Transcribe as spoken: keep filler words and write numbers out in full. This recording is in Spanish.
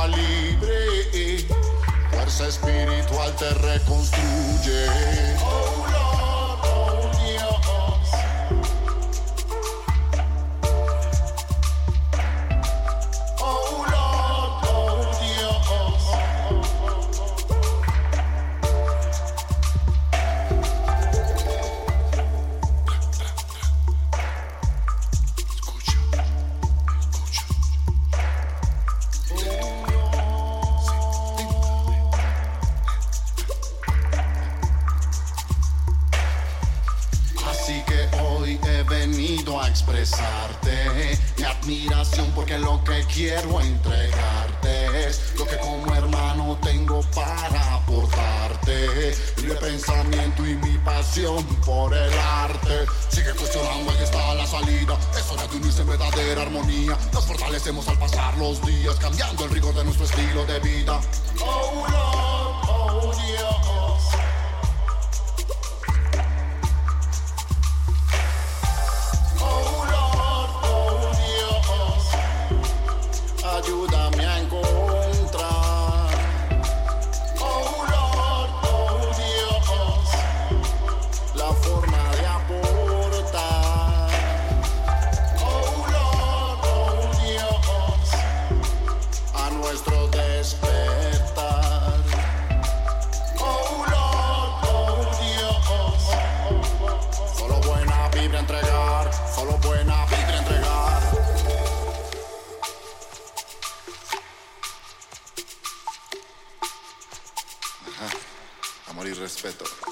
sea libre. Fuerza espiritual te reconstruye. Oh Lord, oh Dios. Oh Lord, oh Dios. Escucha, escucha. Así que hoy he venido a expresarte mi admiración, porque lo que quiero entregarte es lo que como hermano tengo para aportarte. Mi pensamiento y mi pasión por el arte. Sigue cuestionando, ahí está la salida. Es hora de unirse en verdadera armonía. Nos fortalecemos al pasar los días, cambiando el rigor de nuestro estilo de vida. Oh Lord, oh Dios. Oh Lord, oh Dios. Ayúdame a encontrar. Oh Lord, oh Dios. La forma de aportar. Oh Lord, oh Dios. A nuestro despertar. Oh Lord, oh Dios. Solo buena vibra entregar. Solo buena vibra entregar. Ajá. Amor y respeto.